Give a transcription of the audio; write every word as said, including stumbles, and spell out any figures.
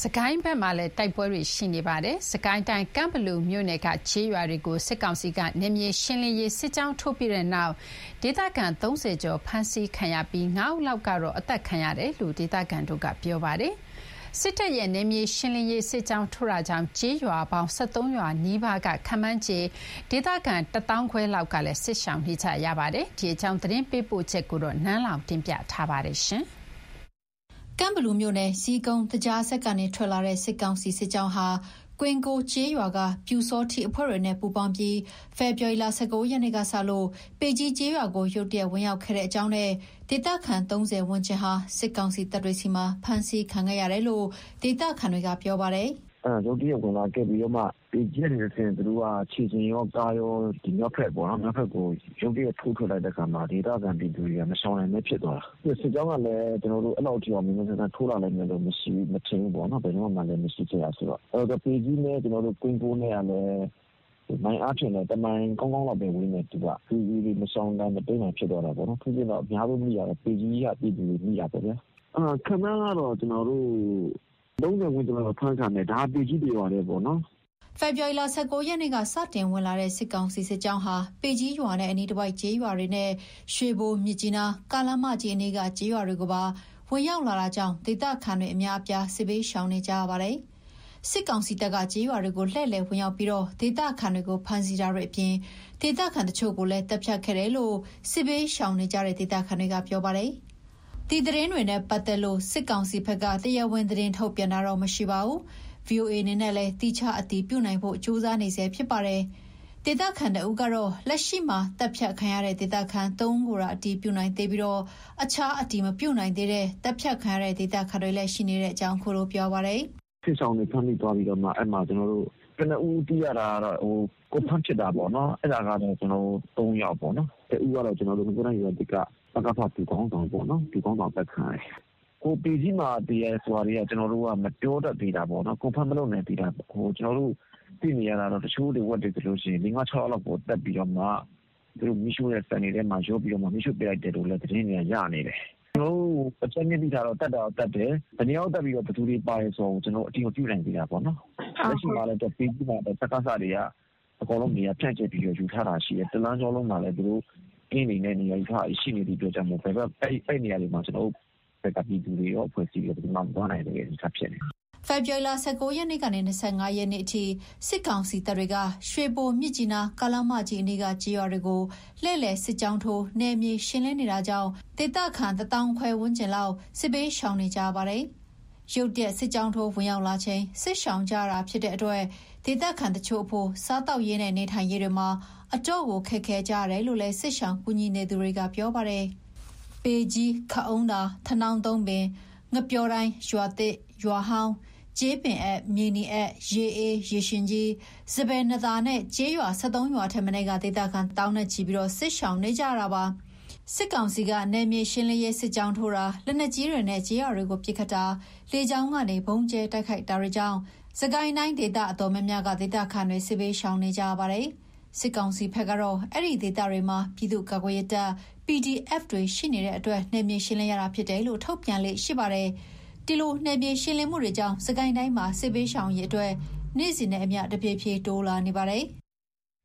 စကိုင်းဘက်မှာလည်းတိုက်ပွဲတွေရှိနေပါတယ်။စကိုင်းတိုင်းကံဘလူမြို့နယ်ကခြေရွာတွေကိုစစ်ကောင်စီကနေမြေရှင်းလင်းရေးစစ်ကြောင်းထုတ်ပြီးတဲ့နောက်ဒေသခံသုံးဆယ်ကျော်ဖမ်းဆီးခံရပြီးငါးဦးလောက်ကတော့အသက်ခံရတယ်လို့ဒေသခံတို့ကပြောပါတယ်။စစ်တပ်ရဲ့နေမြေရှင်းလင်းရေးစစ်ကြောင်းထုတ်တာကြောင့်ခြေရွာပေါင်း၁၃ရွာနီးပါးကခန့်မှန်းခြေဒေသခံတသောင်းခွဲလောက်ကလည်းစစ်ရှောင်နေကြရပါတယ်။ဒီအကြောင်းသတင်းပေးပို့ချက်ကိုတော့နန်းလောင်တင်ပြထားပါတယ်ရှင်။ကံဘလူမြို့နယ်စီကုန်းတကြားဆက်ကနေထွက်လာတဲ့စစ်ကောင်စီစစ်ကြောင်းဟာကွင်းကိုကျေးရွာကပြူစောထီအဖွဲ့တွေနဲ့ပူးပေါင်းပြီးဖေဖော်ဝါရီလ၁၉ရက်နေ့ကစလို့ပေကြီးကျေးရွာကိုရုတ်တရက်ဝင်ရောက်ခဲ့တဲ့အကြောင်းနဲ့ဒေသခံသုံးဆယ်ဝန်းကျင်ဟာစစ်ကောင်စီတပ်တွေစီမှာဖမ်းဆီးခံခဲ့ရတယ်လို့ဒေသခံတွေကပြောပါတယ်။အဲရုတ်တရက်ဝင်လာခဲ့ပြီးတော့မှပေကြီးနေတဲ့ဆင်သူတို့ကခြေချင်းရောကားရောဒီမြောက်ဖက်ပေါ့နော်မြောက်ဖက်ကိုရုတ်တရက်ထိုးထွက်လိုက်တဲ့အခါမှာဒေသခံပြည်သူတွေကမဆောင်နိုင်မဲ့ဖြစ်သွားတာ။ဒီစစ်ကြောင်းကလည်းကျွန်တော်တို့အဲ့လောက်ထိအောင်မျိုးစံထိုးလာနိုင်တယ်လို့မရှိမထင်ဘူးပေါ့နော်ဘယ်တော့မှလည်းမရှိကြရဆိုတော့အဲ့တော့ပေကြီးနဲ့ကျွန်တော်တို့ကွင်းကိုနဲ့ကလည်းမိုင်းအားဖြင့်လည်းတမိုင်းကောင်းကောင်းတော့ပဲဝင်နေသူကပြည်ကြီးတွေမဆောင်နိုင်မတိတ်နိုင်ဖြစ်သွားတာပေါ့နော်သူကတော့အများဆုံးမိရတယ်ပေကြီးကပြည်သူတွေမိရပေါ့ဗျာအာခမန်းကတော့ကျွန်တော်တို့လုံးဝဝင်ကျွန်တော်ဖန်ဆာနေဒါပေကြီးတွေပါတယ်ပေါ့နော်ဖေဖော်ဝါရီလ၁၉ရက်နေ့ကစတင်ဝင်လာတဲ့စစ်ကောင်စီစစ်ကြောင်းဟာပေကြီးရွာနဲ့အနီးတစ်ဝိုက်ကျေးရွာတွေနဲ့ရွှေဘိုမြစ်ကြီးနားကာလမကြီးအနေကကျေးရွာတွေကိုပါဝင်ရောက်လာတာကြောင့်ဒေသခံတွေအများအပြားစစ်ဘေးရှောင်နေကြရပါတယ်စစ်ကောင်စီတပ်ကကျေးရွာတွေကိုလှည့်လည်ဝင်ရောက်ပြီးတော့ဒေသခံတွေကိုဖမ်းဆီးတာတွေအပြင်ဒေသခံတချို့ကိုလည်းတပ်ဖြတ်ခဲ့တယ်လို့စစ်ဘေးရှောင်နေကြတဲ့ဒေသခံတွေကပြောပါတယ်ဒီသတင်းတွေနဲ့ပတ်သက်လို့စစ်ကောင်စီဘက်ကတရားဝင်သတင်းထုတ်ပြန်တာတော့မရှိပါဘူး။ဗီအိုအေ အနေနဲ့လည်းတိကျအတည်ပြုနိုင်ဖို့ကြိုးစားနေဆဲဖြစ်ပါတယ်။ဒေသခံတအုပ်ကတော့လက်ရှိမှာတပ်ဖြတ်ခံရတဲ့ဒေသခံသုံးကိုယ်အတည်ပြုနိုင်သေးပြီးတော့အခြားအတည်မပြုနိုင်သေးတဲ့တပ်ဖြတ်ခံရတဲ့ဒေသခံတွေလည်းရှိနေတဲ့အကြောင်းခုလိုပြောပါတယ်။စစ်ဆောင်တွေဖမ်းမိသွားပြီးတော့မှအဲ့မှာကျွန်တော်တို့ကနဦးတီးရတာကတော့ဟိုကိုဖမ်းဖြစ်တာပေါ့နော်။အဲ့ဒါကတော့ကျွန်တော်သုံးယောက်ပေါ့နော်။တအုပ်ကတော့ကျွန်တော်တို့ကိုယ်တိုင်ရတဲ့ကပကဖတ်တူကောင်းတောင်ပေါ့နော်။ဒီကောင်းတောင်ပတ်ခံတယ်။ကိုပီကြီးမှာတရားစွာတွေကကျွန်တော်တို့ကမပြောတတ်သေးတာပေါ့နော်ကွန်ဖမ်းမလုပ်နိုင်သေးတာဟိုကျွန်တော်တို့သိနေရတာတော့တချို့တွေဝတ်တယ်ဆိုလို့ရှိရင်၅၆လောက်ကိုတက်ပြီးတော့မှသူတို့မီရှိုးရဲ့စံနေတဲ့မှာရုပ်ပြီးတော့မှမီရှိုးပြလိုက်တယ်လို့လည်းသတင်းတွေကရနေတယ်ကျွန်တော်တို့အချက်မြင့်ပြီးတာတော့တက်တာတက်တယ်တနည်းအောင်တက်ပြီးတော့ဘသူတွေပါရဲဆိုကျွန်တော်အတိအပြုနိုင်သေးတာပေါ့နော်လက်ရှိမှာလည်းတက်ပြီးမှတက်ကားစားတွေကအကောင်လုံးနေရာဖြန့်ကျက်ပြီးတော့ယူထားတာရှိတယ်တလန်းကျော်လုံးမှာလည်းသူတို့အင်းနေနဲ့နေရာယူထားရှိနေတဲ့အတွက်ကြောင့်မို့ဘယ်ဘက်အဲ့အဲ့နေရာတွေမှာကျွန်တော်ဘက်ကပြည်သူတွေရောဖွဲ့စည်းပြီးတော့မှသွားနိုင်တယ်ဒီကဖြစ်နေ။ဖေဖော်ဝါရီလ၁၉ရက်နေ့ကနေ၂၅ရက်နေ့အထိစစ်ကောင်စီတပ်တွေကရွှေဘိုမြစ်ကြီးနားကာလမကြီးအနီးကကြေးရွာတွေကိုလှည့်လည်စစ်ကြောင်းထိုးနယ်မြေရှင်းလင်းနေတာကြောင့်ဒေသခံတထောင်ခွဲဝန်းကျင်လောက်စစ်ဘေးရှောင်နေကြပါတယ်။ရုတ်တရက်စစ်ကြောင်းထိုးဝင်ရောက်လာချိန်စစ်ရှောင်ကြတာဖြစ်တဲ့အတွက်ဒေသခံတချို့ဖို့စားတောက်ရေးနဲ့နေထိုင်ရေးတွေမှာအတော့ကိုခက်ခဲကြရတယ်လို့လည်းစစ်ရှောင်ကူညီနေသူတွေကပြောပါတယ်။ပေကြီးခအုံးတာထနောင်းသုံးပင်ငပြောတိုင်းရွာတစ်ရွာဟောင်းကျေးပင်အမြေနီအရေအေးရေရှင်ကြီးစပယ်နသာနဲ့ကျေးရွာ၁၃ရွာထက်မနည်းကဒေသခံတောင်းနဲ့ချီပြီးတော့စစ်ရှောင်နေကြတာပါစစ်ကောင်စီကနေမြေရှင်းလင်းရေးစစ်ကြောင်းထိုးတာလက်နက်ကြီးတွေနဲ့ကျေးရွာတွေကိုပစ်ခတ်တာလေကြောင်းကနေဘုံကျဲတိုက်ခိုက်တာတွေကြောင့်စကိုင်းတိုင်းဒေသအတော်များများကဒေသခံတွေစစ်ဘေးရှောင်နေကြပါတယ်စစ်ကောင်စီဘက်ကတော့အဲ့ဒီဒေသတွေမှာပြည်သူ့ကာကွယ်ရေးတပ် ပီ ဒီ အက်ဖ် တွေရှိနေတဲ့အတွက်နယ်မြေရှင်းလင်းရတာဖြစ်တယ်လို့ထုတ်ပြန်လေ့ရှိပါတယ်။ဒီလိုနယ်မြေရှင်းလင်းမှုတွေကြောင့်စကိုင်းတိုင်းမှာစစ်ဘေးရှောင်ရေးအတွက်နေ့စဉ်နဲ့အမျှတပြေးပြေးတိုးလာနေပါတယ်။